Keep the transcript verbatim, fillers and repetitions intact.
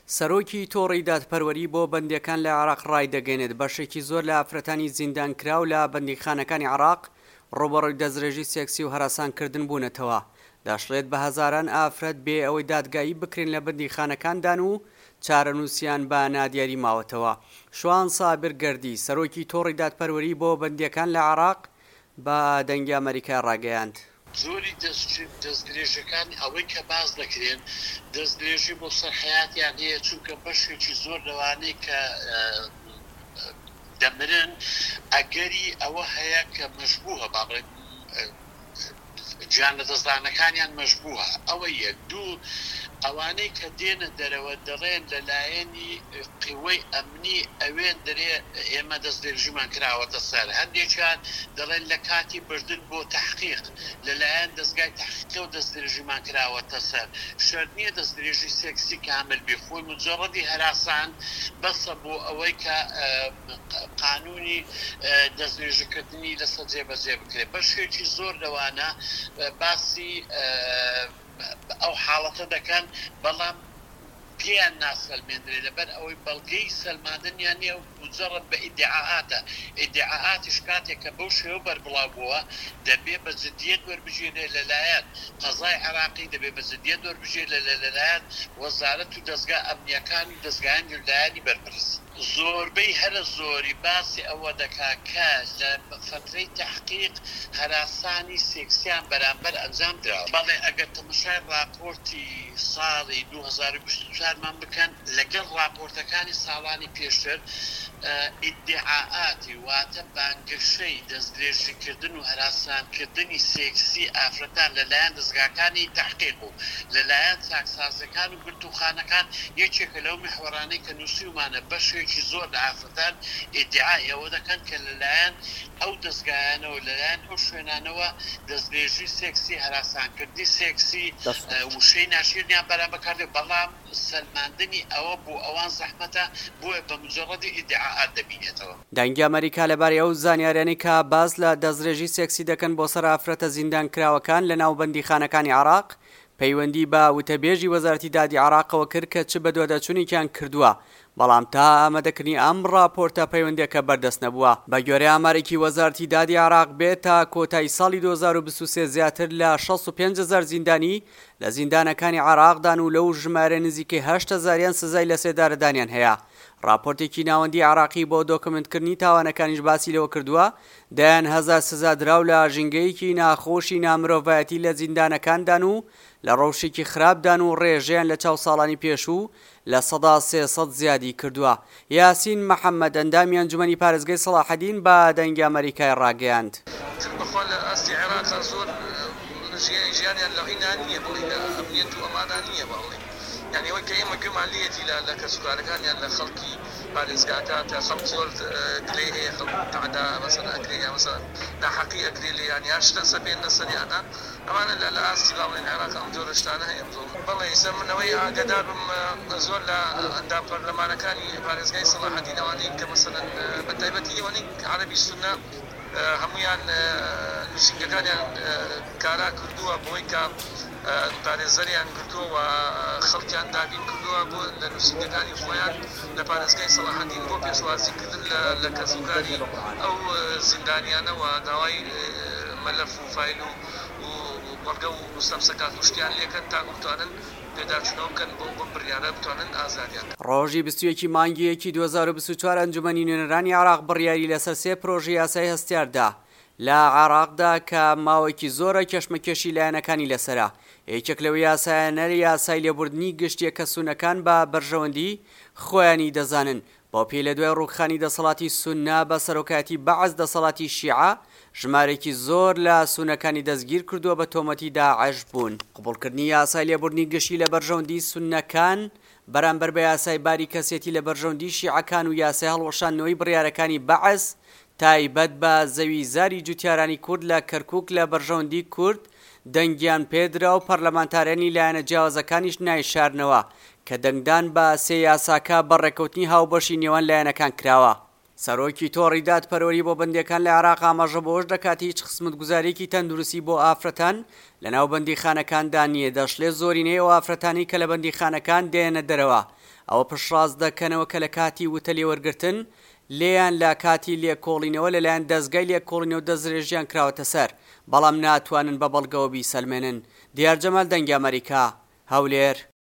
سەرۆکی تۆڕی دادپەروەری بۆ بەندیەکان لە عێراق ڕایدەگەێنێت بەشێکی زۆر لە ئافرەتانی زیندانکراو لە بەندیخانەکانی عێراق ڕوبەڕووی دەستدرێژی سێکسی و هەراسانکردن بوونەتەوە. دەشڵێت بە هەزاران ئافرەت بێ ئەوەی دادگایی بکرێن لە بەندیخانەکاندان و چارەنووسیان بە نادیاری ماوەتەوە. شوان سابر گەردی سەرۆکی تۆڕی دادپەروەری بۆ بەندیەکان لە عێراق بە دەنگی ئەمریکا ڕاگەیاند. زۆری دەستدرێژەکان ئەوەی کە باز دەکرێن دەستدرێژی بۆ سەرحەیاتیان هەیە، چونکە بەشێکی زۆر لەوانەیە کە دەمرن ئەگەری ئەوە هەیە کە مەشبوهە باڵێ گیان لە دەستدانەکانیان مەشبوهە. ئەوە یەک. دوو، ئەوانەی کە دێنە دەرەوە دەڵێن لەلایەنی قیوەی ئەمنی ئەوێن دەرێ ئێمە دەستدرێژیمان کراوەتە سەر. هەندێکیان دەڵێن لە کاتی بردن بۆ تەحقیق لەلایەن دەستگای تەحقیقەوە دەستدرێژیمان کراوەتە سەر. شەرت نییە دەستدرێژی سێکسی کامل بێ، خۆی مجەڕەدی هەراسان بەسە بۆ ئەوەی کە قانونی دەستدرێژیکردنی لەسەر جێبەجێ بکرێت. بەشێکی زۆر لەوانە باسی ئەو حاڵەتە دەکەن، بەڵام پێیان ناسەلمێنرێت لەبەر ئەوەی بەڵگەی سەلماندنیان نیە و مجەڕەد بە ئیدعاءاتە. ئیدعاءاتیش کاتێک کە بەو شێوە بەربڵاو بووە دەبێ بە جدیەت وەربژێرێ لەلایەن قەزای عێراقی، دەبێ بە جدیەت وەربژێرێ لەلایەن وەزارەت و دەستگا ئەمنیەکان و دەستگایانی لایەنی بەرپرس. زۆربەی هەرە زۆری باسی ئەوە دەکا کە لە فترەی تەحقیق هەراسانی سێکسیان بەرامبەر ئەنجام درا. بەڵێ ئەگەر تەماشای راپۆرتی ساڵی دوو هەزار و بیست و چوارمان بکەن لەگەڵ راپۆرتەکانی ساڵانی پێشتر ئیدعاءاتی واتە بانگەشەی دەستدرێژیکردن و هەراسانکردنی سێکسی ئافرەتان لەلایەن دەستگاکانی تەحقیق و لەلایەن چاکسازەکان و گرتوخانەکان یەکێکە لەو محوەرانەی کە نووسیومانە. بەشێکی زۆر لە ئافرەتان ئیدعای ئەوە دەکەن کە لەلایەن ئەو دەستگایانەوە لەلایەن ئەو شوێنانەوە دەستدرێژی سێکسی هەراسانکردنی سێکسی وشەی ناشرینیان بەرامبەر بەکاردێت، بەڵام سەلماندنی ئەوە بۆ ئەوان زەحمەتە، بۆیە بە مجەڕەدی ئیدعاءات دەبینێتەوە. دەنگی ئەمریکا لەبارەی ئەو زانیاریانەی کە باز لە دەستدرێژی سێکسی دەکەن بۆ سەر ئافرەتە زیندانکراوەکان لە ناو بەندیخانەکانی عێراق پەیوەندی بە وتەبێژی وەزارەتی دادی عێراقەوە کرد کە چ بە دووەدەچوونێکیان کردووە، بەڵام تا ئامادەکردنی ئەم راپۆرتە پەیوەندیەکە بەردەست نەبووە. بە گوێرەی ئامارێکی وەزارەتی دادی عێراق بێت تا کۆتایی ساڵی دوو هەزار و بیست و سێ زیاتر لە شەست و پێنج هەزار زیندانی لە زیندانەکانی عێراقدان و لەو ژمارە نزیکەی هەشت هەزاریان سزای لە سێدارەدانیان هەیە. راپۆرتێکی ناوەندی عێراقی بۆ دۆکمنتکردنی تاوانەکانیش باسی لەوە کردووە دەیان هەزار سزا دراو لە ژینگەیەکی ناخۆشی نامرۆڤایەتی لە زیندانەکاندان و لە ڕەوشێکی خراپدان و ڕێژەیان لە چاو ساڵانی پێشوو لە سەدا سێسەد زیادی کردووە. یاسین محەممەد ئەندامی ئەنجومەنی پارێزگای سەلاحەدین بە دەنگی ئەمریکای ڕاگەیاند. ژیانیان لە هینان نییە بڵێ لە ئەمنیەت و ئەمانان نییە باڵێ، یعنی ئەوەی کە ئێمە گومانلیەتی لە کەسوکارەکانیان لە خەڵکی پارێزگاکان تا خەڵک زۆر گلێ هەیە، خەڵک تەعەدا مەسەلا ئەکرێ یا مەسەلا ناحەقی ئەکرێ لێ، یان یا شتە سەبێن لەسەریانە، ئەمانە لە ئاستی باڵێن عێراق ئەم جۆرە شتانە هەیە. بەڵێ ئێستا منەوەی ئاگادار بم زۆر لە ئەندام پەرلەمانەکانی پارێزگای سەلاحەدین ئەوانەی کە مەسەلا بەتایبەتی ئەوانەی عەرەبی سوننە هەمویان نووسینگەکانیان کارا کردووە بۆی کە پارێزەریان کردووە و خەڵکیان دابین کردووە بۆ لە نووسینگەکانی خۆیان لە پارێزگای سەلاحەدین بۆ پێشوازیکردن لە کەسوکاری ئەو زیندانیانەوە داوای مەلەف و فایل و وەرگە و سەمسەکات و شتیان لێکەن تا بتوانن پێداچوونەوە بکەن بۆ بۆ بڕیارە بتوانن ئازادیان. ڕۆژی بیست و یەکی مانگی یەکی دوو هەزار و بیست و چوار ئەنجومەنی نوێنەرانی عێراق بڕیاری لەسەر سێ پرۆژەی یاسای هەستیاردا لە عێراقدا کە ماوەیەکی زۆرە کێشمەکێشی لایەنەکانی لەسەرە. یەکێک لەو یاسایانە یاسای لێبوردنی گشتیە کە سونەکان بە بەرژەوەندی خۆیانی دەزانن بۆ پێی لە دوای ڕووخانی دەسەڵاتی سوننا بە سەرۆکایەتی بەعەز دەسەڵاتی شیعە ژمارێکی زۆر لە سونەکانی دەستگیر کردووە بە تۆمەتی داعش بوون. قبوڵکردنی یاسای لێبوردنی گشتی لە بەرژەوەندی سونەکان بەرامبەر بە یاسای باری کەسێتی لە بەرژەوەندی شیعەکان و یاسای هەڵوەشاندنەوەی بڕیارەکانی بەعەز تایبەت بە زەوی زاری جوتیارانی کورد لە کەرکووک لە بەرژەوەندی کورد دەنگیان پێدرا و پەرلەمانتاریانی لایەنە جیاوازەکانیش نایشارنەوە کە دەنگدان بە سێ یاساکە بەڕێکەوتنی هاوبەشی نێوان لایەنەکان کراوە. سەرۆکی تۆڕی دادپەروەری بۆ بەندیەکان لە عێراق ئاماژە بۆش دەکات هیچ خزمەتگوزاریەکی تەندروستی بۆ ئافرەتان لە ناو بەندیخانەکاندا نییە. دەشڵێت زۆرینەی ئەو ئافرەتانی کە لە بەندیخانەکان دێنە دەرەوە ئەوە پشتڕاست دەکەنەوە کە لە کاتی وتە لێوەرگرتن لێیان لە کاتی لێکۆڵینەوە لەلایەن دەستگای لێکۆڵینەوە دەستدرێژیان کراوەتە سەر، بەڵام ناتوانن بە بەڵگەوە بیسەلمێنن. دیار جەمال دەنگی ئەمریکا، هەولێر.